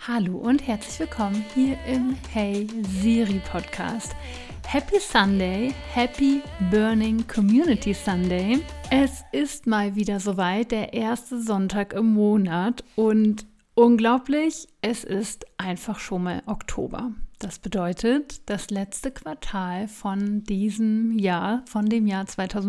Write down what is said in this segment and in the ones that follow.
Hallo und herzlich willkommen hier im Hey Siri Podcast. Happy Sunday, Happy Burning Community Sunday. Es ist mal wieder soweit, der erste Sonntag im Monat und unglaublich, es ist einfach schon mal Oktober. Das bedeutet, das letzte Quartal von diesem Jahr, von dem Jahr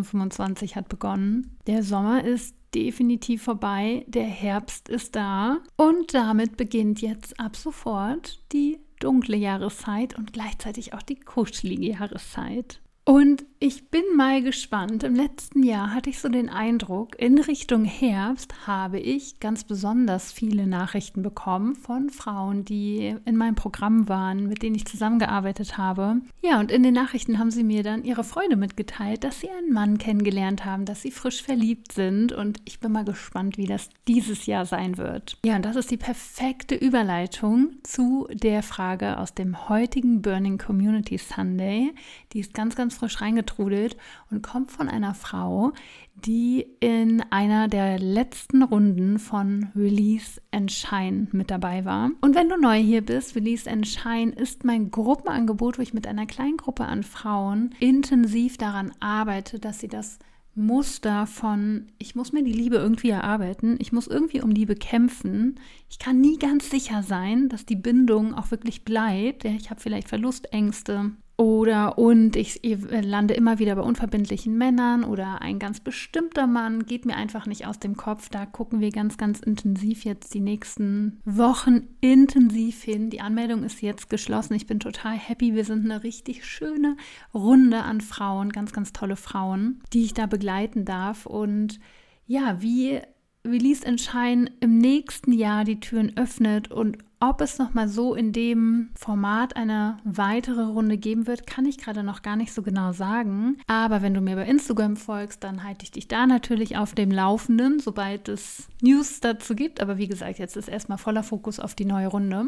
2025 hat begonnen. Der Sommer ist definitiv vorbei, der Herbst ist da und damit beginnt jetzt ab sofort die dunkle Jahreszeit und gleichzeitig auch die kuschelige Jahreszeit. Und ich bin mal gespannt. Im letzten Jahr hatte ich so den Eindruck, in Richtung Herbst habe ich ganz besonders viele Nachrichten bekommen von Frauen, die in meinem Programm waren, mit denen ich zusammengearbeitet habe. Ja, und in den Nachrichten haben sie mir dann ihre Freude mitgeteilt, dass sie einen Mann kennengelernt haben, dass sie frisch verliebt sind. Und ich bin mal gespannt, wie das dieses Jahr sein wird. Ja, und das ist die perfekte Überleitung zu der Frage aus dem heutigen Burning Community Sunday. Die ist ganz, ganz frisch reingetrudelt und kommt von einer Frau, die in einer der letzten Runden von Release and Shine mit dabei war. Und wenn du neu hier bist, Release and Shine ist mein Gruppenangebot, wo ich mit einer kleinen Gruppe an Frauen intensiv daran arbeite, dass sie das Muster von, ich muss mir die Liebe irgendwie erarbeiten, ich muss irgendwie um Liebe kämpfen, ich kann nie ganz sicher sein, dass die Bindung auch wirklich bleibt, ich habe vielleicht Verlustängste und ich lande immer wieder bei unverbindlichen Männern oder ein ganz bestimmter Mann geht mir einfach nicht aus dem Kopf. Da gucken wir ganz, ganz intensiv jetzt die nächsten Wochen intensiv hin. Die Anmeldung ist jetzt geschlossen. Ich bin total happy. Wir sind eine richtig schöne Runde an Frauen, ganz, ganz tolle Frauen, die ich da begleiten darf. Und ja, wie Release and Shine im nächsten Jahr die Türen öffnet und ob es nochmal so in dem Format eine weitere Runde geben wird, kann ich gerade noch gar nicht so genau sagen. Aber wenn du mir bei Instagram folgst, dann halte ich dich da natürlich auf dem Laufenden, sobald es News dazu gibt. Aber wie gesagt, jetzt ist erstmal voller Fokus auf die neue Runde.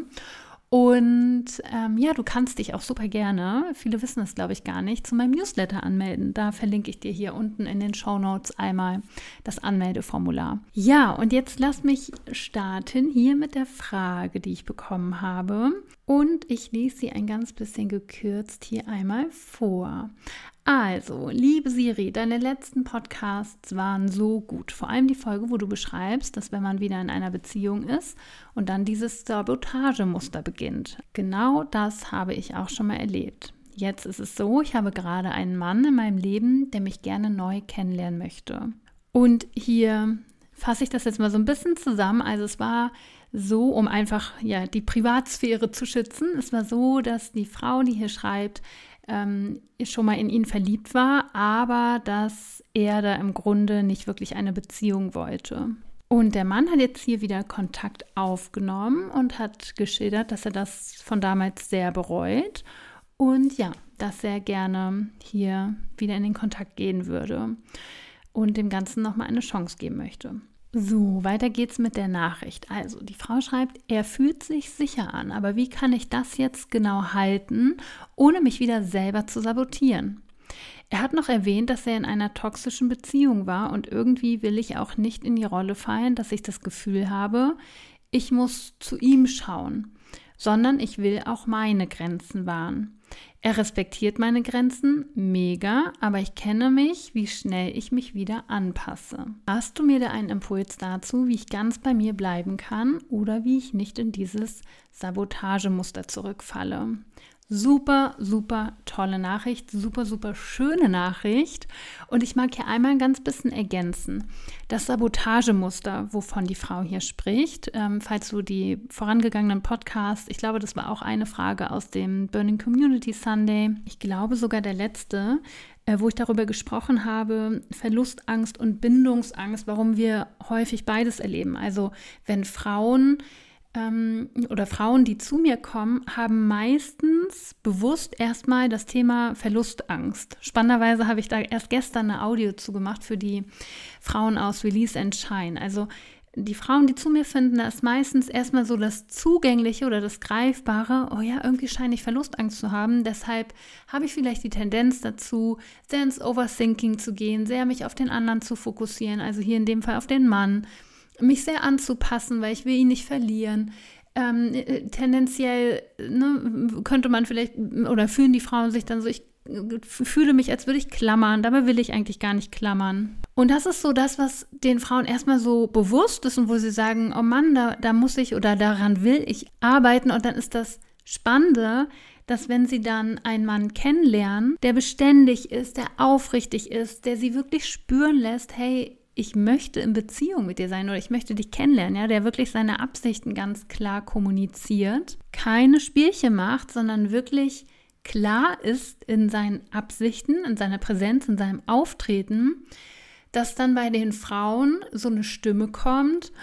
Und ja, du kannst dich auch super gerne, viele wissen das glaube ich gar nicht, zu meinem Newsletter anmelden. Da verlinke ich dir hier unten in den Shownotes einmal das Anmeldeformular. Ja, und jetzt lass mich starten hier mit der Frage, die ich bekommen habe. Und ich lese sie ein ganz bisschen gekürzt hier einmal vor. Also, liebe Siri, deine letzten Podcasts waren so gut. Vor allem die Folge, wo du beschreibst, dass wenn man wieder in einer Beziehung ist und dann dieses Sabotagemuster beginnt. Genau das habe ich auch schon mal erlebt. Jetzt ist es so, ich habe gerade einen Mann in meinem Leben, der mich gerne neu kennenlernen möchte. Und hier fasse ich das jetzt mal so ein bisschen zusammen. Also es war so, um einfach ja die Privatsphäre zu schützen. Es war so, dass die Frau, die hier schreibt, schon mal in ihn verliebt war, aber dass er da im Grunde nicht wirklich eine Beziehung wollte. Und der Mann hat jetzt hier wieder Kontakt aufgenommen und hat geschildert, dass er das von damals sehr bereut und ja, dass er gerne hier wieder in den Kontakt gehen würde und dem Ganzen nochmal eine Chance geben möchte. So, weiter geht's mit der Nachricht. Also, die Frau schreibt, er fühlt sich sicher an, aber wie kann ich das jetzt genau halten, ohne mich wieder selber zu sabotieren? Er hat noch erwähnt, dass er in einer toxischen Beziehung war und irgendwie will ich auch nicht in die Rolle fallen, dass ich das Gefühl habe, ich muss zu ihm schauen, sondern ich will auch meine Grenzen wahren. Er respektiert meine Grenzen, mega, aber ich kenne mich, wie schnell ich mich wieder anpasse. Hast du mir da einen Impuls dazu, wie ich ganz bei mir bleiben kann oder wie ich nicht in dieses Sabotagemuster zurückfalle? Super, super tolle Nachricht, super, super schöne Nachricht. Und ich mag hier einmal ein ganz bisschen ergänzen. Das Sabotagemuster, wovon die Frau hier spricht, falls du die vorangegangenen Podcasts, ich glaube, das war auch eine Frage aus dem Burning Community Sunday, ich glaube sogar der letzte, wo ich darüber gesprochen habe, Verlustangst und Bindungsangst, warum wir häufig beides erleben. Also wenn Frauen, die zu mir kommen, haben meistens bewusst erstmal das Thema Verlustangst. Spannenderweise habe ich da erst gestern eine Audio zugemacht für die Frauen aus Release and Shine. Also die Frauen, die zu mir finden, da ist meistens erstmal so das Zugängliche oder das Greifbare, oh ja, irgendwie scheine ich Verlustangst zu haben, deshalb habe ich vielleicht die Tendenz dazu, sehr ins Overthinking zu gehen, sehr mich auf den anderen zu fokussieren, also hier in dem Fall auf den Mann, mich sehr anzupassen, weil ich will ihn nicht verlieren. tendenziell könnte man vielleicht, oder fühlen die Frauen sich dann so, ich fühle mich, als würde ich klammern, dabei will ich eigentlich gar nicht klammern. Und das ist so das, was den Frauen erstmal so bewusst ist und wo sie sagen, oh Mann, da muss ich oder daran will ich arbeiten. Und dann ist das Spannende, dass wenn sie dann einen Mann kennenlernen, der beständig ist, der aufrichtig ist, der sie wirklich spüren lässt, hey, ich möchte in Beziehung mit dir sein oder ich möchte dich kennenlernen, ja, der wirklich seine Absichten ganz klar kommuniziert, keine Spielchen macht, sondern wirklich klar ist in seinen Absichten, in seiner Präsenz, in seinem Auftreten, dass dann bei den Frauen so eine Stimme kommt,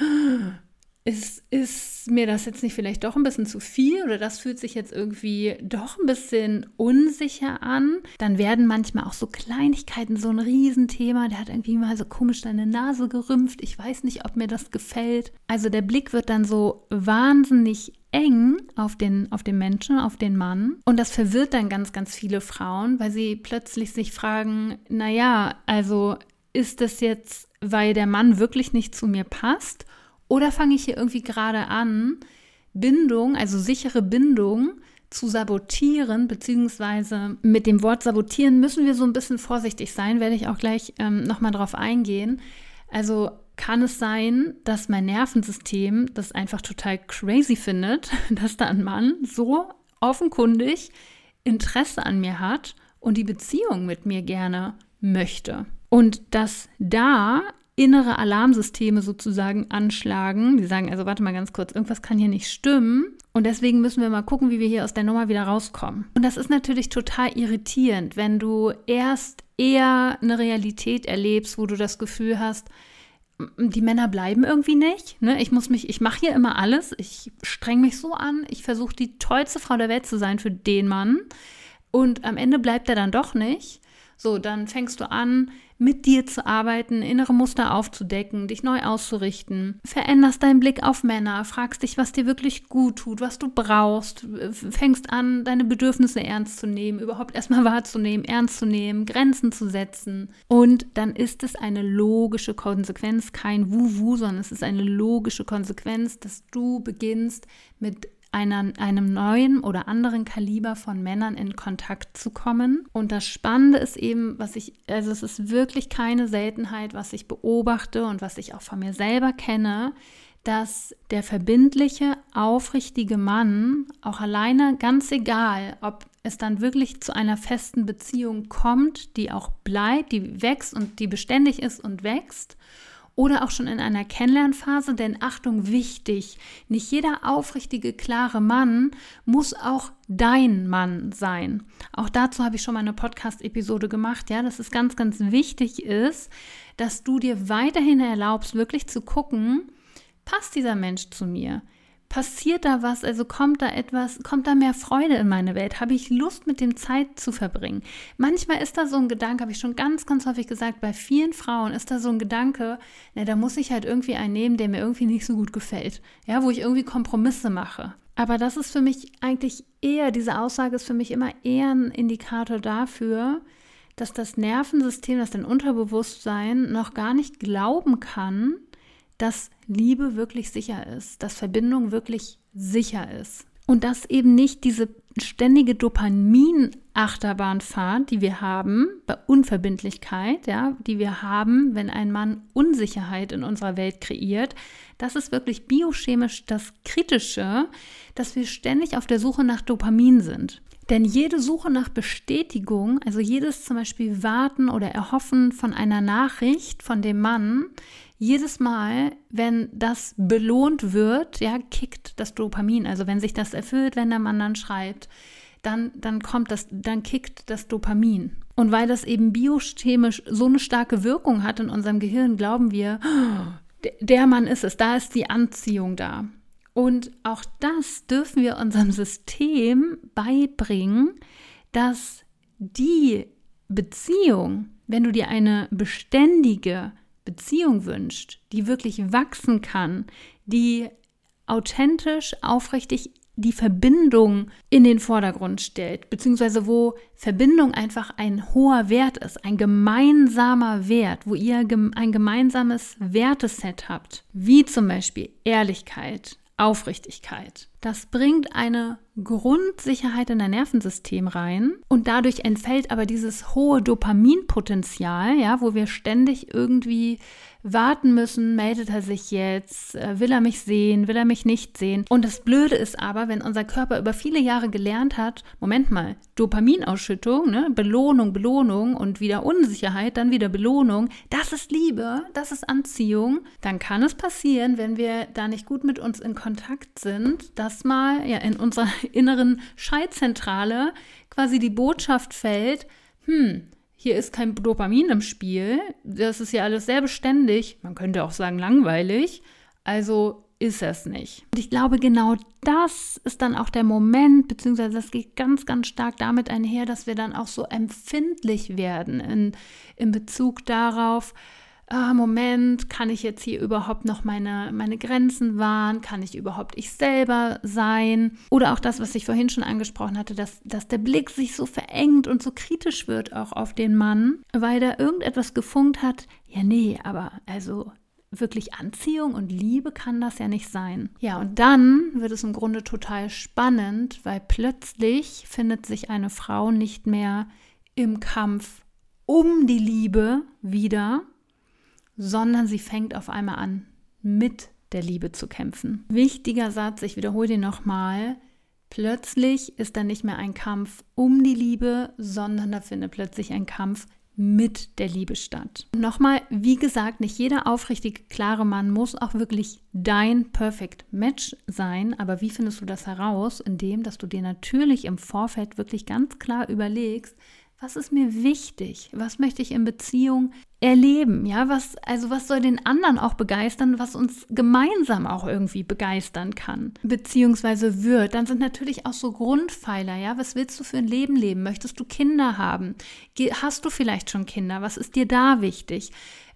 ist mir das jetzt nicht vielleicht doch ein bisschen zu viel oder das fühlt sich jetzt irgendwie doch ein bisschen unsicher an. Dann werden manchmal auch so Kleinigkeiten so ein Riesenthema. Der hat irgendwie mal so komisch seine Nase gerümpft. Ich weiß nicht, ob mir das gefällt. Also der Blick wird dann so wahnsinnig eng auf den Menschen, auf den Mann. Und das verwirrt dann ganz, ganz viele Frauen, weil sie plötzlich sich fragen, naja, also ist das jetzt, weil der Mann wirklich nicht zu mir passt? Oder fange ich hier irgendwie gerade an, Bindung, also sichere Bindung zu sabotieren, beziehungsweise mit dem Wort sabotieren müssen wir so ein bisschen vorsichtig sein, werde ich auch gleich nochmal drauf eingehen. Also kann es sein, dass mein Nervensystem das einfach total crazy findet, dass da ein Mann so offenkundig Interesse an mir hat und die Beziehung mit mir gerne möchte. Und dass da innere Alarmsysteme sozusagen anschlagen. Die sagen, also warte mal ganz kurz, irgendwas kann hier nicht stimmen. Und deswegen müssen wir mal gucken, wie wir hier aus der Nummer wieder rauskommen. Und das ist natürlich total irritierend, wenn du erst eher eine Realität erlebst, wo du das Gefühl hast, die Männer bleiben irgendwie nicht. Ne? Ich mache hier immer alles. Ich streng mich so an. Ich versuche, die tollste Frau der Welt zu sein für den Mann. Und am Ende bleibt er dann doch nicht. So, dann fängst du an, mit dir zu arbeiten, innere Muster aufzudecken, dich neu auszurichten, veränderst deinen Blick auf Männer, fragst dich, was dir wirklich gut tut, was du brauchst, fängst an, deine Bedürfnisse ernst zu nehmen, überhaupt erstmal wahrzunehmen, ernst zu nehmen, Grenzen zu setzen. Und dann ist es eine logische Konsequenz, kein Wuhu, sondern es ist eine logische Konsequenz, dass du beginnst, mit einem neuen oder anderen Kaliber von Männern in Kontakt zu kommen. Und das Spannende ist eben, es ist wirklich keine Seltenheit, was ich beobachte und was ich auch von mir selber kenne, dass der verbindliche, aufrichtige Mann auch alleine, ganz egal, ob es dann wirklich zu einer festen Beziehung kommt, die auch bleibt, die wächst und die beständig ist und wächst, oder auch schon in einer Kennenlernphase, denn Achtung, wichtig, nicht jeder aufrichtige, klare Mann muss auch dein Mann sein. Auch dazu habe ich schon mal eine Podcast-Episode gemacht, ja, dass es ganz, ganz wichtig ist, dass du dir weiterhin erlaubst, wirklich zu gucken, passt dieser Mensch zu mir? Passiert da was, also kommt da mehr Freude in meine Welt? Habe ich Lust, mit dem Zeit zu verbringen? Manchmal ist da so ein Gedanke, habe ich schon ganz, ganz häufig gesagt, bei vielen Frauen ist da so ein Gedanke, da muss ich halt irgendwie einen nehmen, der mir irgendwie nicht so gut gefällt, ja, wo ich irgendwie Kompromisse mache. Aber das ist für mich eigentlich diese Aussage ist für mich immer eher ein Indikator dafür, dass das Nervensystem, dass dein Unterbewusstsein noch gar nicht glauben kann, dass Liebe wirklich sicher ist, dass Verbindung wirklich sicher ist. Und dass eben nicht diese ständige Dopamin-Achterbahnfahrt, die wir haben, bei Unverbindlichkeit, ja, die wir haben, wenn ein Mann Unsicherheit in unserer Welt kreiert, das ist wirklich biochemisch das Kritische, dass wir ständig auf der Suche nach Dopamin sind. Denn jede Suche nach Bestätigung, also jedes zum Beispiel Warten oder Erhoffen von einer Nachricht von dem Mann, jedes Mal, wenn das belohnt wird, ja, kickt das Dopamin. Also wenn sich das erfüllt, wenn der Mann dann schreibt, dann kickt das Dopamin. Und weil das eben biochemisch so eine starke Wirkung hat in unserem Gehirn, glauben wir, der Mann ist es, da ist die Anziehung da. Und auch das dürfen wir unserem System beibringen, dass die Beziehung, wenn du dir eine beständige Beziehung wünscht, die wirklich wachsen kann, die authentisch, aufrichtig die Verbindung in den Vordergrund stellt, beziehungsweise wo Verbindung einfach ein hoher Wert ist, ein gemeinsamer Wert, wo ihr ein gemeinsames Werteset habt, wie zum Beispiel Ehrlichkeit, Aufrichtigkeit. Das bringt eine Grundsicherheit in dein Nervensystem rein und dadurch entfällt aber dieses hohe Dopaminpotenzial, ja, wo wir ständig irgendwie warten müssen, meldet er sich jetzt, will er mich sehen, will er mich nicht sehen. Und das Blöde ist aber, wenn unser Körper über viele Jahre gelernt hat, Moment mal, Dopaminausschüttung, ne, Belohnung und wieder Unsicherheit, dann wieder Belohnung, das ist Liebe, das ist Anziehung, dann kann es passieren, wenn wir da nicht gut mit uns in Kontakt sind, dass mal ja in unserer inneren Schaltzentrale quasi die Botschaft fällt, hier ist kein Dopamin im Spiel, das ist ja alles sehr beständig, man könnte auch sagen langweilig, also ist es nicht. Und ich glaube, genau das ist dann auch der Moment, beziehungsweise das geht ganz, ganz stark damit einher, dass wir dann auch so empfindlich werden in Bezug darauf, Moment, kann ich jetzt hier überhaupt noch meine Grenzen wahren? Kann ich überhaupt ich selber sein? Oder auch das, was ich vorhin schon angesprochen hatte, dass der Blick sich so verengt und so kritisch wird auch auf den Mann, weil da irgendetwas gefunkt hat. Ja, nee, aber also wirklich Anziehung und Liebe kann das ja nicht sein. Ja, und dann wird es im Grunde total spannend, weil plötzlich findet sich eine Frau nicht mehr im Kampf um die Liebe wieder, sondern sie fängt auf einmal an, mit der Liebe zu kämpfen. Wichtiger Satz, ich wiederhole den nochmal, plötzlich ist da nicht mehr ein Kampf um die Liebe, sondern da findet plötzlich ein Kampf mit der Liebe statt. Nochmal, wie gesagt, nicht jeder aufrichtige, klare Mann muss auch wirklich dein Perfect Match sein, aber wie findest du das heraus? Indem, dass du dir natürlich im Vorfeld wirklich ganz klar überlegst, was ist mir wichtig? Was möchte ich in Beziehung erleben? Ja, was soll den anderen auch begeistern, was uns gemeinsam auch irgendwie begeistern kann, beziehungsweise wird? Dann sind natürlich auch so Grundpfeiler, ja, was willst du für ein Leben leben? Möchtest du Kinder haben? Hast du vielleicht schon Kinder? Was ist dir da wichtig?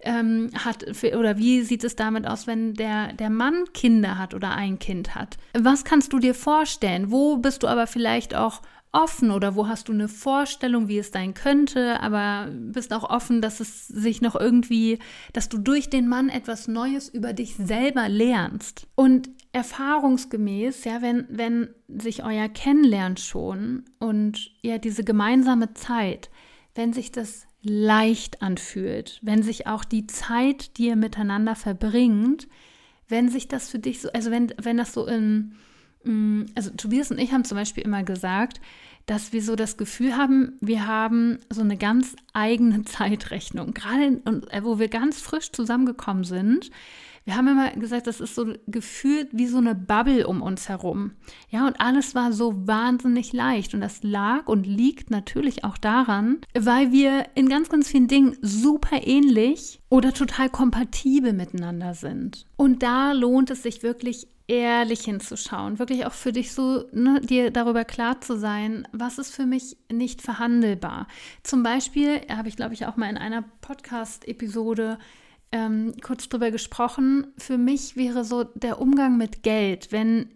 Oder wie sieht es damit aus, wenn der Mann Kinder hat oder ein Kind hat? Was kannst du dir vorstellen? Wo bist du aber vielleicht auch offen oder wo hast du eine Vorstellung, wie es sein könnte, aber bist auch offen, dass es sich noch irgendwie, dass du durch den Mann etwas Neues über dich selber lernst. Und erfahrungsgemäß, ja, wenn sich euer Kennenlernen schon und ja diese gemeinsame Zeit, wenn sich das leicht anfühlt, wenn sich auch die Zeit, die ihr miteinander verbringt, wenn sich das für dich so, also wenn das so also Tobias und ich haben zum Beispiel immer gesagt, dass wir so das Gefühl haben, wir haben so eine ganz eigene Zeitrechnung. Gerade wo wir ganz frisch zusammengekommen sind, wir haben immer gesagt, das ist so gefühlt wie so eine Bubble um uns herum. Ja, und alles war so wahnsinnig leicht. Und das lag und liegt natürlich auch daran, weil wir in ganz, ganz vielen Dingen super ähnlich oder total kompatibel miteinander sind. Und da lohnt es sich wirklich ehrlich hinzuschauen, wirklich auch für dich so, ne, dir darüber klar zu sein, was ist für mich nicht verhandelbar. Zum Beispiel habe ich, glaube ich, auch mal in einer Podcast-Episode kurz drüber gesprochen. Für mich wäre so der Umgang mit Geld, wenn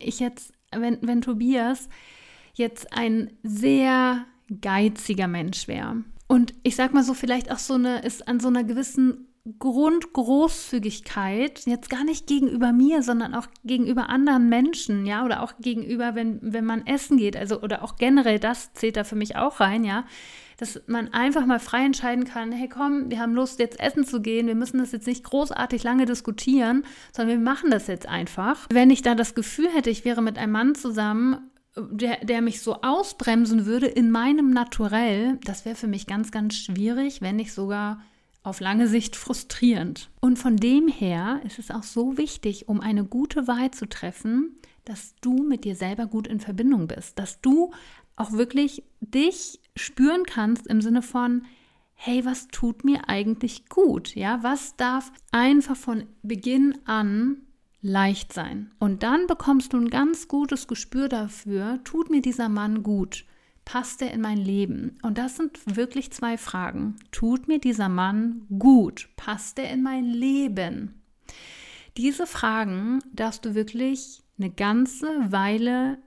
Tobias jetzt ein sehr geiziger Mensch wäre und ich sag mal so, vielleicht auch ist an so einer gewissen Grundgroßzügigkeit, jetzt gar nicht gegenüber mir, sondern auch gegenüber anderen Menschen, ja, oder auch gegenüber, wenn man essen geht, also oder auch generell, das zählt da für mich auch rein, ja, dass man einfach mal frei entscheiden kann, hey komm, wir haben Lust jetzt essen zu gehen, wir müssen das jetzt nicht großartig lange diskutieren, sondern wir machen das jetzt einfach. Wenn ich da das Gefühl hätte, ich wäre mit einem Mann zusammen, der mich so ausbremsen würde in meinem Naturell, das wäre für mich ganz, ganz schwierig, wenn nicht sogar auf lange Sicht frustrierend. Und von dem her ist es auch so wichtig, um eine gute Wahl zu treffen, dass du mit dir selber gut in Verbindung bist, dass du auch wirklich dich spüren kannst im Sinne von, hey, was tut mir eigentlich gut? Ja, was darf einfach von Beginn an leicht sein? Und dann bekommst du ein ganz gutes Gespür dafür, tut mir dieser Mann gut? Passt er in mein Leben? Und das sind wirklich 2 Fragen. Tut mir dieser Mann gut? Passt er in mein Leben? Diese Fragen darfst du wirklich eine ganze Weile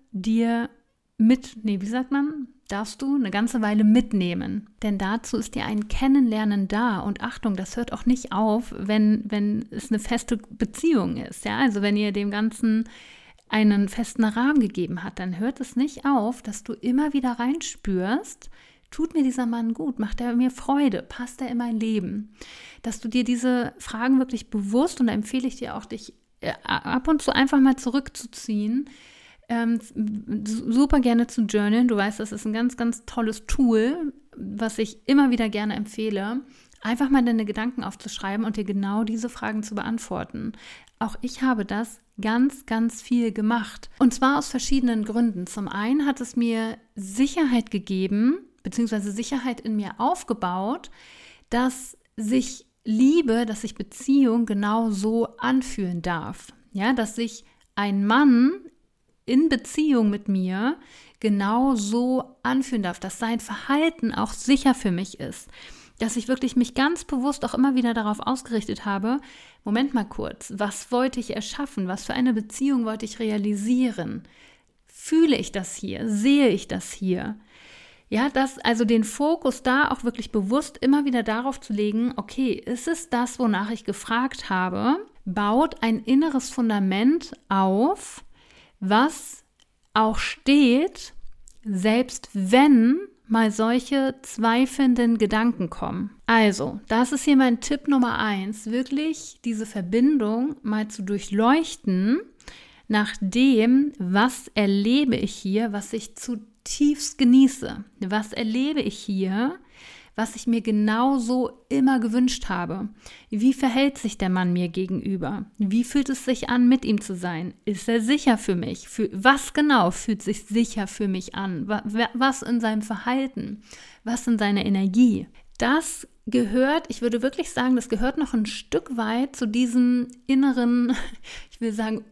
darfst du eine ganze Weile mitnehmen. Denn dazu ist dir ein Kennenlernen da. Und Achtung, das hört auch nicht auf, wenn es eine feste Beziehung ist. Ja? Also wenn ihr dem Ganzen einen festen Rahmen gegeben hat, dann hört es nicht auf, dass du immer wieder reinspürst, tut mir dieser Mann gut, macht er mir Freude, passt er in mein Leben? Dass du dir diese Fragen wirklich bewusst, und da empfehle ich dir auch, dich ab und zu einfach mal zurückzuziehen, super gerne zu journalen. Du weißt, das ist ein ganz, ganz tolles Tool, was ich immer wieder gerne empfehle. Einfach mal deine Gedanken aufzuschreiben und dir genau diese Fragen zu beantworten. Auch ich habe das ganz, ganz viel gemacht. Und zwar aus verschiedenen Gründen. Zum einen hat es mir Sicherheit gegeben, beziehungsweise Sicherheit in mir aufgebaut, dass sich Liebe, dass sich Beziehung genau so anfühlen darf. Ja, dass sich ein Mann in Beziehung mit mir genau so anfühlen darf, dass sein Verhalten auch sicher für mich ist. Dass ich wirklich mich ganz bewusst auch immer wieder darauf ausgerichtet habe, Moment mal kurz, was wollte ich erschaffen? Was für eine Beziehung wollte ich realisieren? Fühle ich das hier? Sehe ich das hier? Ja, also den Fokus da auch wirklich bewusst immer wieder darauf zu legen, okay, ist es das, wonach ich gefragt habe? Baut ein inneres Fundament auf, was auch steht, selbst wenn mal solche zweifelnden Gedanken kommen. Also, das ist hier mein Tipp Nummer 1, wirklich diese Verbindung mal zu durchleuchten nach dem, was erlebe ich hier, was ich zutiefst genieße. Was erlebe ich hier, was ich mir genauso immer gewünscht habe? Wie verhält sich der Mann mir gegenüber? Wie fühlt es sich an, mit ihm zu sein? Ist er sicher für mich? Was genau fühlt sich sicher für mich an? Was in seinem Verhalten? Was in seiner Energie? Das gehört, ich würde wirklich sagen, das gehört noch ein Stück weit zu diesem inneren, ich will sagen,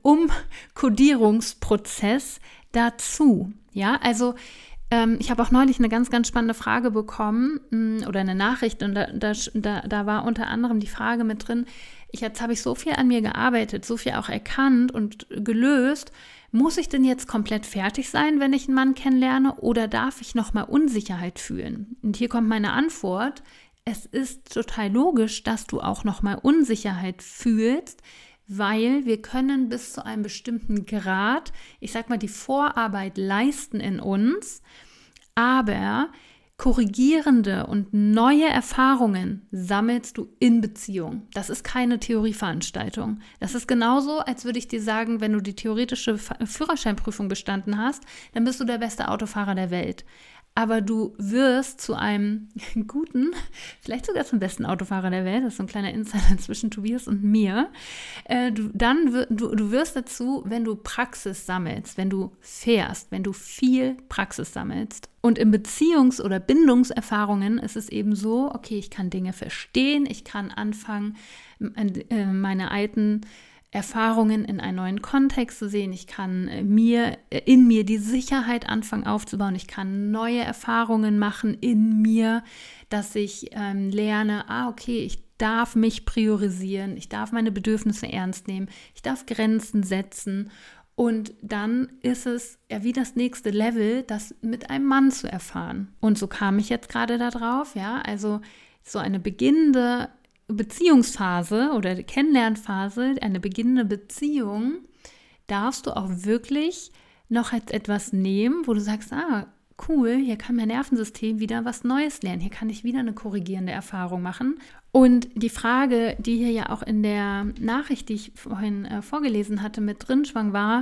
Umkodierungsprozess dazu. Ja, also ich habe auch neulich eine ganz, ganz spannende Frage bekommen oder eine Nachricht, und da war unter anderem die Frage mit drin, jetzt habe ich so viel an mir gearbeitet, so viel auch erkannt und gelöst, muss ich denn jetzt komplett fertig sein, wenn ich einen Mann kennenlerne, oder darf ich nochmal Unsicherheit fühlen? Und hier kommt meine Antwort: Es ist total logisch, dass du auch nochmal Unsicherheit fühlst, weil wir können bis zu einem bestimmten Grad, ich sag mal, die Vorarbeit leisten in uns, aber korrigierende und neue Erfahrungen sammelst du in Beziehung. Das ist keine Theorieveranstaltung. Das ist genauso, als würde ich dir sagen, wenn du die theoretische Führerscheinprüfung bestanden hast, dann bist du der beste Autofahrer der Welt. Aber du wirst zu einem guten, vielleicht sogar zum besten Autofahrer der Welt, das ist so ein kleiner Insider zwischen Tobias und mir, du wirst dazu, wenn du Praxis sammelst, wenn du fährst, wenn du viel Praxis sammelst. Und in Beziehungs- oder Bindungserfahrungen ist es eben so, okay, ich kann Dinge verstehen, ich kann anfangen, meine alten Erfahrungen in einen neuen Kontext zu sehen. Ich kann in mir die Sicherheit anfangen aufzubauen. Ich kann neue Erfahrungen machen in mir, dass ich lerne, okay, ich darf mich priorisieren, ich darf meine Bedürfnisse ernst nehmen, ich darf Grenzen setzen. Und dann ist es ja wie das nächste Level, das mit einem Mann zu erfahren. Und so kam ich jetzt gerade da drauf, ja, also so eine beginnende Beziehungsphase oder Kennenlernphase, eine beginnende Beziehung, darfst du auch wirklich noch als etwas nehmen, wo du sagst, cool, hier kann mein Nervensystem wieder was Neues lernen, hier kann ich wieder eine korrigierende Erfahrung machen. Und die Frage, die hier ja auch in der Nachricht, die ich vorhin vorgelesen hatte, mit drin schwang, war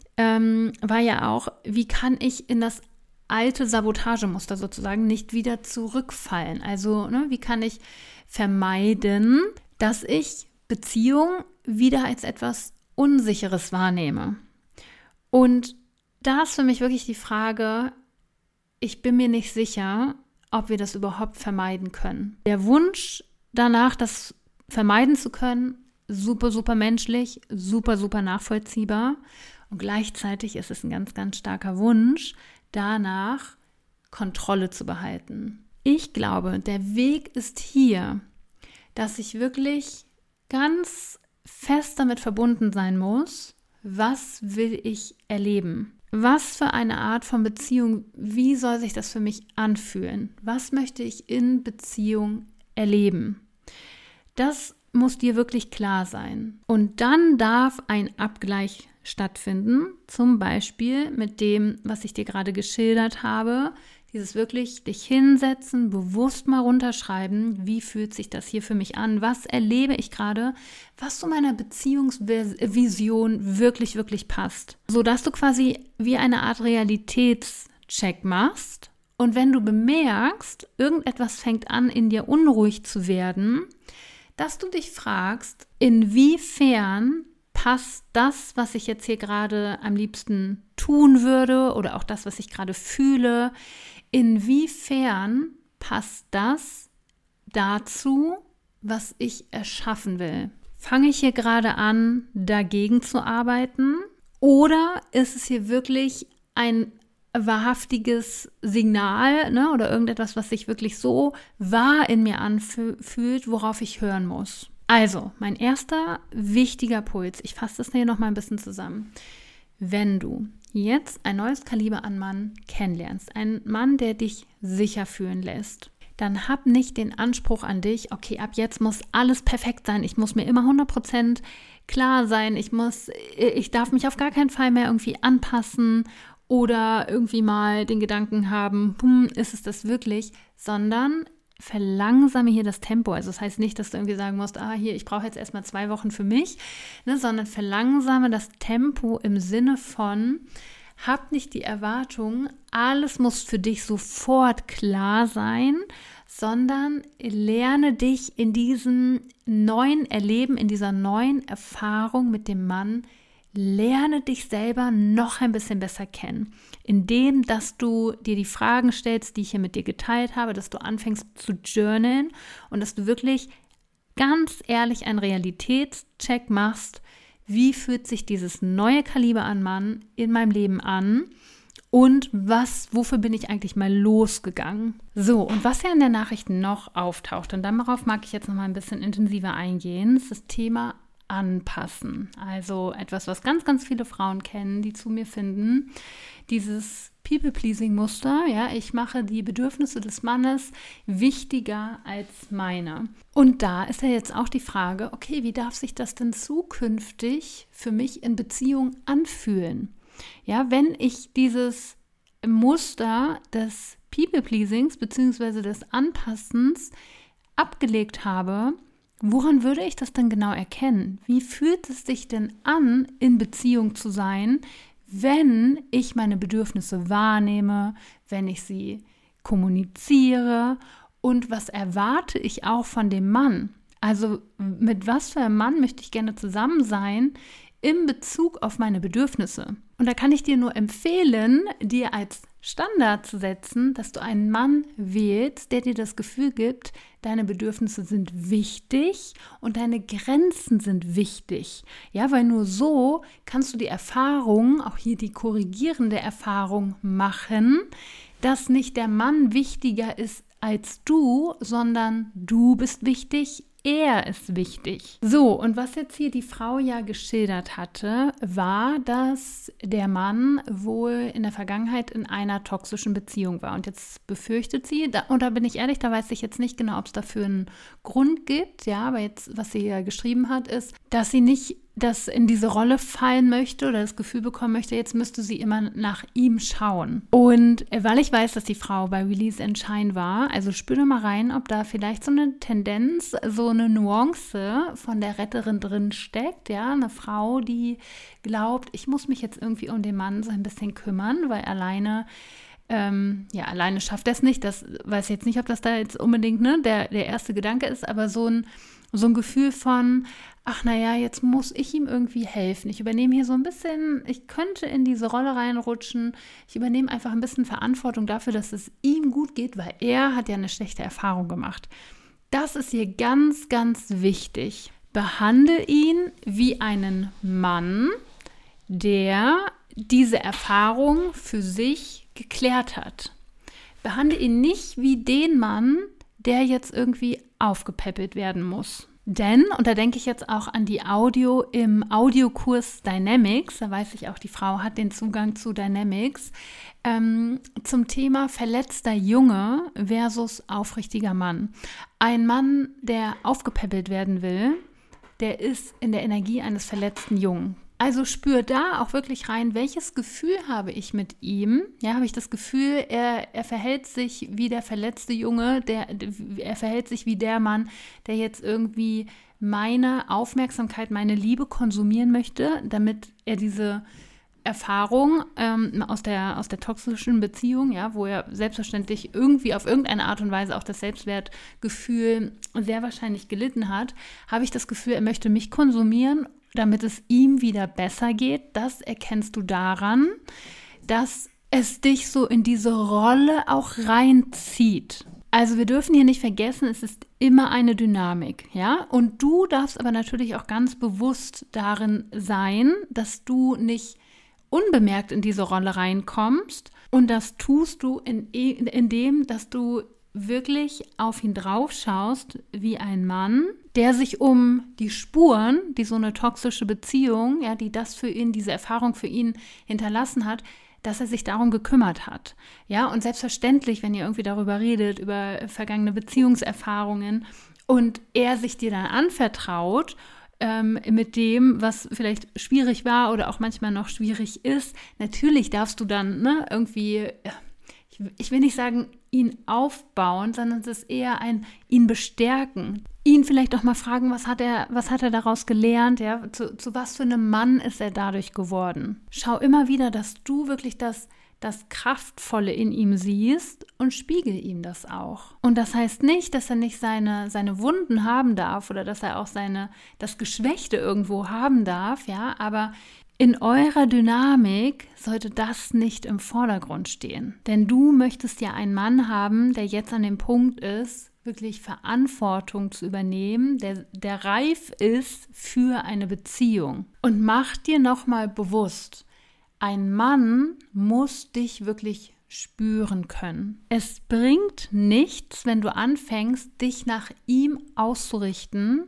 ja auch, wie kann ich in das alte Sabotagemuster sozusagen nicht wieder zurückfallen? Also, wie kann ich vermeiden, dass ich Beziehung wieder als etwas Unsicheres wahrnehme? Und da ist für mich wirklich die Frage, ich bin mir nicht sicher, ob wir das überhaupt vermeiden können. Der Wunsch danach, das vermeiden zu können, super, super menschlich, super, super nachvollziehbar. Und gleichzeitig ist es ein ganz, ganz starker Wunsch, danach Kontrolle zu behalten. Ich glaube, der Weg ist hier, dass ich wirklich ganz fest damit verbunden sein muss, was will ich erleben? Was für eine Art von Beziehung, wie soll sich das für mich anfühlen? Was möchte ich in Beziehung erleben? Das muss dir wirklich klar sein. Und dann darf ein Abgleich stattfinden. Zum Beispiel mit dem, was ich dir gerade geschildert habe. Dieses wirklich dich hinsetzen, bewusst mal runterschreiben, wie fühlt sich das hier für mich an, was erlebe ich gerade, was zu meiner Beziehungsvision wirklich, wirklich passt. Sodass du quasi wie eine Art Realitätscheck machst und wenn du bemerkst, irgendetwas fängt an, in dir unruhig zu werden, dass du dich fragst, inwiefern passt das, was ich jetzt hier gerade am liebsten tun würde oder auch das, was ich gerade fühle, inwiefern passt das dazu, was ich erschaffen will? Fange ich hier gerade an, dagegen zu arbeiten? Oder ist es hier wirklich ein wahrhaftiges Signal, ne, oder irgendetwas, was sich wirklich so wahr in mir anfühlt, worauf ich hören muss? Also, mein erster wichtiger Puls, ich fasse das hier nochmal ein bisschen zusammen. Wenn du jetzt ein neues Kaliber an Mann kennenlernst, einen Mann, der dich sicher fühlen lässt, dann hab nicht den Anspruch an dich, okay, ab jetzt muss alles perfekt sein, ich muss mir immer 100% klar sein, ich darf mich auf gar keinen Fall mehr irgendwie anpassen oder irgendwie mal den Gedanken haben, ist es das wirklich, sondern verlangsame hier das Tempo. Also das heißt nicht, dass du irgendwie sagen musst, ich brauche jetzt erstmal 2 Wochen für mich, ne, sondern verlangsame das Tempo im Sinne von, hab nicht die Erwartung, alles muss für dich sofort klar sein, sondern lerne dich in diesem neuen Erleben, in dieser neuen Erfahrung mit dem Mann, lerne dich selber noch ein bisschen besser kennen, indem, dass du dir die Fragen stellst, die ich hier mit dir geteilt habe, dass du anfängst zu journalen und dass du wirklich ganz ehrlich einen Realitätscheck machst, wie fühlt sich dieses neue Kaliber an Mann in meinem Leben an und wofür bin ich eigentlich mal losgegangen. So, und was ja in der Nachricht noch auftaucht, und darauf mag ich jetzt noch mal ein bisschen intensiver eingehen, ist das Thema Anpassen. Also etwas, was ganz, ganz viele Frauen kennen, die zu mir finden. Dieses People-Pleasing-Muster, ja, ich mache die Bedürfnisse des Mannes wichtiger als meine. Und da ist ja jetzt auch die Frage, okay, wie darf sich das denn zukünftig für mich in Beziehung anfühlen? Ja, wenn ich dieses Muster des People-Pleasings bzw. des Anpassens abgelegt habe, woran würde ich das denn genau erkennen? Wie fühlt es sich denn an, in Beziehung zu sein, wenn ich meine Bedürfnisse wahrnehme, wenn ich sie kommuniziere und was erwarte ich auch von dem Mann? Also mit was für einem Mann möchte ich gerne zusammen sein in Bezug auf meine Bedürfnisse? Und da kann ich dir nur empfehlen, dir als Standard zu setzen, dass du einen Mann wählst, der dir das Gefühl gibt, deine Bedürfnisse sind wichtig und deine Grenzen sind wichtig. Ja, weil nur so kannst du die Erfahrung, auch hier die korrigierende Erfahrung machen, dass nicht der Mann wichtiger ist als du, sondern du bist wichtig, er ist wichtig. So, und was jetzt hier die Frau ja geschildert hatte, war, dass der Mann wohl in der Vergangenheit in einer toxischen Beziehung war. Und jetzt befürchtet sie, und da bin ich ehrlich, da weiß ich jetzt nicht genau, ob es dafür einen Grund gibt, ja, aber jetzt, was sie ja geschrieben hat, ist, dass sie nicht in diese Rolle fallen möchte oder das Gefühl bekommen möchte, jetzt müsste sie immer nach ihm schauen. Und weil ich weiß, dass die Frau bei Release and Shine war, also spür doch mal rein, ob da vielleicht so eine Tendenz, so eine Nuance von der Retterin drin steckt, ja, eine Frau, die glaubt, ich muss mich jetzt irgendwie um den Mann so ein bisschen kümmern, weil alleine schafft er es nicht, das weiß ich jetzt nicht, ob das da jetzt unbedingt der erste Gedanke ist, aber so ein Gefühl von, jetzt muss ich ihm irgendwie helfen. Ich übernehme hier so ein bisschen, ich könnte in diese Rolle reinrutschen. Ich übernehme einfach ein bisschen Verantwortung dafür, dass es ihm gut geht, weil er hat ja eine schlechte Erfahrung gemacht. Das ist hier ganz, ganz wichtig. Behandle ihn wie einen Mann, der diese Erfahrung für sich geklärt hat. Behandle ihn nicht wie den Mann, der jetzt irgendwie aufgepäppelt werden muss. Denn, und da denke ich jetzt auch an die Audio im Audiokurs Dynamics, da weiß ich auch, die Frau hat den Zugang zu Dynamics, zum Thema verletzter Junge versus aufrichtiger Mann. Ein Mann, der aufgepäppelt werden will, der ist in der Energie eines verletzten Jungen. Also spür da auch wirklich rein, welches Gefühl habe ich mit ihm? Ja, habe ich das Gefühl, er verhält sich wie der verletzte Junge, er verhält sich wie der Mann, der jetzt irgendwie meine Aufmerksamkeit, meine Liebe konsumieren möchte, damit er diese Erfahrung aus der toxischen Beziehung, ja, wo er selbstverständlich irgendwie auf irgendeine Art und Weise auch das Selbstwertgefühl sehr wahrscheinlich gelitten hat, habe ich das Gefühl, er möchte mich konsumieren, damit es ihm wieder besser geht. Das erkennst du daran, dass es dich so in diese Rolle auch reinzieht. Also wir dürfen hier nicht vergessen, es ist immer eine Dynamik, ja? Und du darfst aber natürlich auch ganz bewusst darin sein, dass du nicht unbemerkt in diese Rolle reinkommst. Und das tust du indem, dass du wirklich auf ihn drauf schaust wie ein Mann, der sich um die Spuren, die so eine toxische Beziehung, ja, die das für ihn, diese Erfahrung für ihn hinterlassen hat, dass er sich darum gekümmert hat. Ja, und selbstverständlich, wenn ihr irgendwie darüber redet, über vergangene Beziehungserfahrungen und er sich dir dann anvertraut, mit dem, was vielleicht schwierig war oder auch manchmal noch schwierig ist, natürlich darfst du dann irgendwie, ich will nicht sagen, ihn aufbauen, sondern es ist eher ein ihn bestärken. Ihn vielleicht auch mal fragen, was hat er daraus gelernt, ja? Zu was für einem Mann ist er dadurch geworden. Schau immer wieder, dass du wirklich das Kraftvolle in ihm siehst und spiegel ihm das auch. Und das heißt nicht, dass er nicht seine Wunden haben darf oder dass er auch das Geschwächte irgendwo haben darf, ja, aber in eurer Dynamik sollte das nicht im Vordergrund stehen. Denn du möchtest ja einen Mann haben, der jetzt an dem Punkt ist, wirklich Verantwortung zu übernehmen, der reif ist für eine Beziehung. Und mach dir nochmal bewusst, ein Mann muss dich wirklich spüren können. Es bringt nichts, wenn du anfängst, dich nach ihm auszurichten,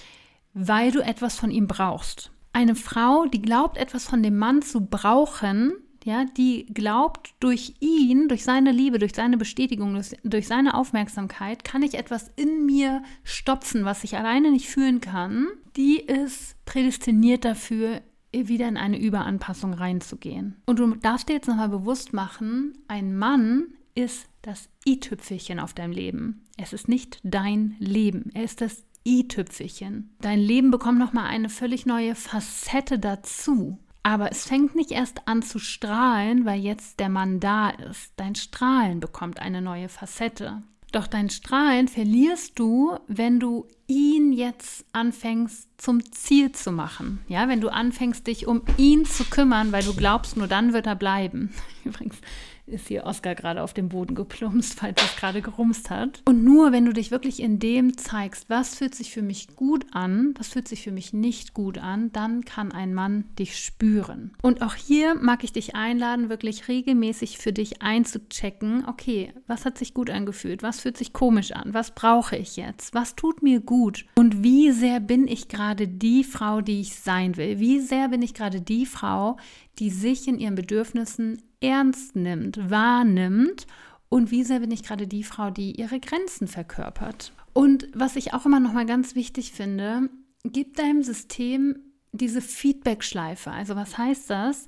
weil du etwas von ihm brauchst. Eine Frau, die glaubt, etwas von dem Mann zu brauchen, ja, die glaubt, durch ihn, durch seine Liebe, durch seine Bestätigung, durch seine Aufmerksamkeit, kann ich etwas in mir stopfen, was ich alleine nicht fühlen kann, die ist prädestiniert dafür, wieder in eine Überanpassung reinzugehen. Und du darfst dir jetzt nochmal bewusst machen, ein Mann ist das i-Tüpfelchen auf deinem Leben. Es ist nicht dein Leben, er ist das i-Tüpfelchen. Dein Leben bekommt nochmal eine völlig neue Facette dazu. Aber es fängt nicht erst an zu strahlen, weil jetzt der Mann da ist. Dein Strahlen bekommt eine neue Facette. Doch dein Strahlen verlierst du, wenn du ihn jetzt anfängst zum Ziel zu machen. Ja, wenn du anfängst, dich um ihn zu kümmern, weil du glaubst, nur dann wird er bleiben. Übrigens ist hier Oskar gerade auf den Boden geplumpst, falls es gerade gerumst hat. Und nur wenn du dich wirklich in dem zeigst, was fühlt sich für mich gut an, was fühlt sich für mich nicht gut an, dann kann ein Mann dich spüren. Und auch hier mag ich dich einladen, wirklich regelmäßig für dich einzuchecken, okay, was hat sich gut angefühlt, was fühlt sich komisch an, was brauche ich jetzt, was tut mir gut und wie sehr bin ich gerade die Frau, die ich sein will, wie sehr bin ich gerade die Frau, die sich in ihren Bedürfnissen ernst nimmt, wahrnimmt und wie sehr bin ich gerade die Frau, die ihre Grenzen verkörpert. Und was ich auch immer noch mal ganz wichtig finde, gib deinem System diese Feedback-Schleife. Also was heißt das?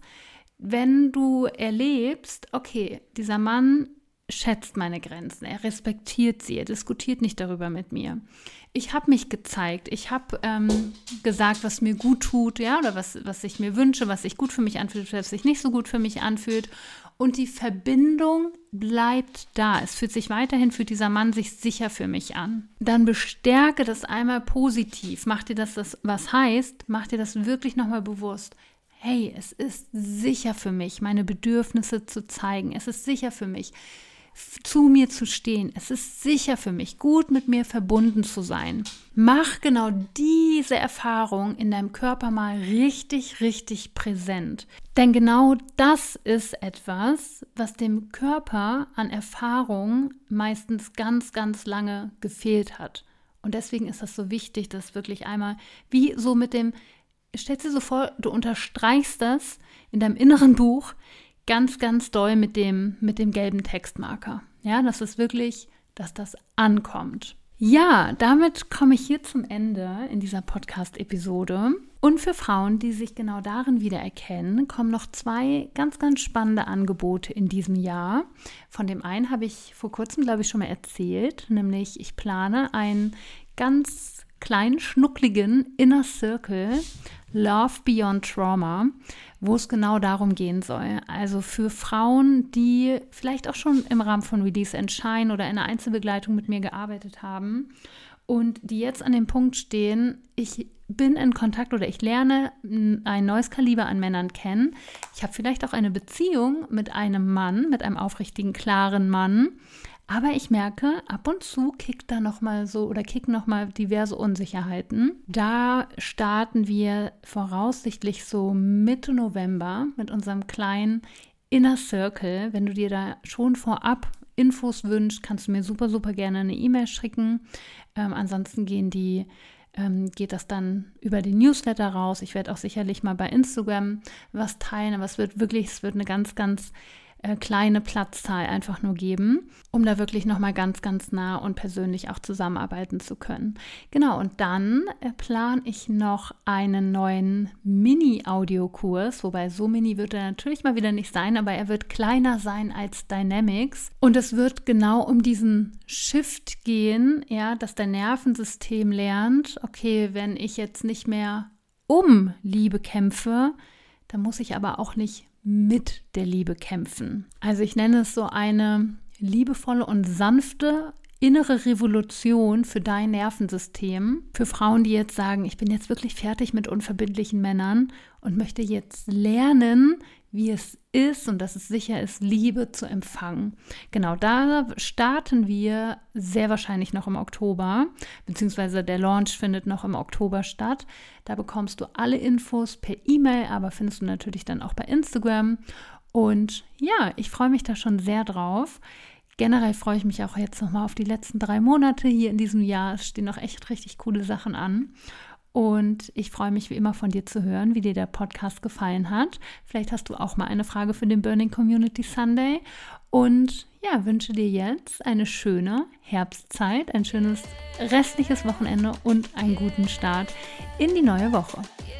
Wenn du erlebst, okay, dieser Mann schätzt meine Grenzen, er respektiert sie, er diskutiert nicht darüber mit mir. Ich habe mich gezeigt, ich habe gesagt, was mir gut tut, ja, oder was ich mir wünsche, was sich gut für mich anfühlt, was sich nicht so gut für mich anfühlt. Und die Verbindung bleibt da. Es fühlt dieser Mann sich sicher für mich an. Dann bestärke das einmal positiv. Mach dir das was heißt, mach dir das wirklich nochmal bewusst. Hey, es ist sicher für mich, meine Bedürfnisse zu zeigen. Es ist sicher für mich, zu mir zu stehen. Es ist sicher für mich, gut mit mir verbunden zu sein. Mach genau diese Erfahrung in deinem Körper mal richtig, richtig präsent. Denn genau das ist etwas, was dem Körper an Erfahrung meistens ganz, ganz lange gefehlt hat. Und deswegen ist das so wichtig, dass wirklich einmal, wie so stell dir so vor, du unterstreichst das in deinem inneren Buch, ganz, ganz doll mit dem gelben Textmarker. Ja, das ist wirklich, dass das ankommt. Ja, damit komme ich hier zum Ende in dieser Podcast-Episode. Und für Frauen, die sich genau darin wiedererkennen, kommen noch 2 ganz, ganz spannende Angebote in diesem Jahr. Von dem einen habe ich vor kurzem, glaube ich, schon mal erzählt, nämlich ich plane einen ganz kleinen, schnuckligen Inner Circle Love Beyond Trauma, wo es genau darum gehen soll. Also für Frauen, die vielleicht auch schon im Rahmen von Release and Shine oder in einer Einzelbegleitung mit mir gearbeitet haben und die jetzt an dem Punkt stehen, ich bin in Kontakt oder ich lerne ein neues Kaliber an Männern kennen. Ich habe vielleicht auch eine Beziehung mit einem Mann, mit einem aufrichtigen, klaren Mann. Aber ich merke, ab und zu kicken nochmal diverse Unsicherheiten. Da starten wir voraussichtlich so Mitte November mit unserem kleinen Inner Circle. Wenn du dir da schon vorab Infos wünschst, kannst du mir super, super gerne eine E-Mail schicken. Ansonsten geht das dann über den Newsletter raus. Ich werde auch sicherlich mal bei Instagram was teilen, aber es wird eine ganz, ganz kleine Platzzahl einfach nur geben, um da wirklich nochmal ganz, ganz nah und persönlich auch zusammenarbeiten zu können. Genau, und dann plane ich noch einen neuen Mini-Audiokurs, wobei so mini wird er natürlich mal wieder nicht sein, aber er wird kleiner sein als Dynamics. Und es wird genau um diesen Shift gehen, ja, dass dein Nervensystem lernt, okay, wenn ich jetzt nicht mehr um Liebe kämpfe, dann muss ich aber auch nicht mit der Liebe kämpfen. Also ich nenne es so eine liebevolle und sanfte innere Revolution für dein Nervensystem. Für Frauen, die jetzt sagen, ich bin jetzt wirklich fertig mit unverbindlichen Männern und möchte jetzt lernen, wie es ist und dass es sicher ist, Liebe zu empfangen. Genau, da starten wir sehr wahrscheinlich noch im Oktober, beziehungsweise der Launch findet noch im Oktober statt. Da bekommst du alle Infos per E-Mail, aber findest du natürlich dann auch bei Instagram. Und ja, ich freue mich da schon sehr drauf. Generell freue ich mich auch jetzt nochmal auf die letzten 3 Monate hier in diesem Jahr. Es stehen noch echt richtig coole Sachen an. Und ich freue mich wie immer von dir zu hören, wie dir der Podcast gefallen hat. Vielleicht hast du auch mal eine Frage für den Burning Community Sunday. Und ja, wünsche dir jetzt eine schöne Herbstzeit, ein schönes restliches Wochenende und einen guten Start in die neue Woche.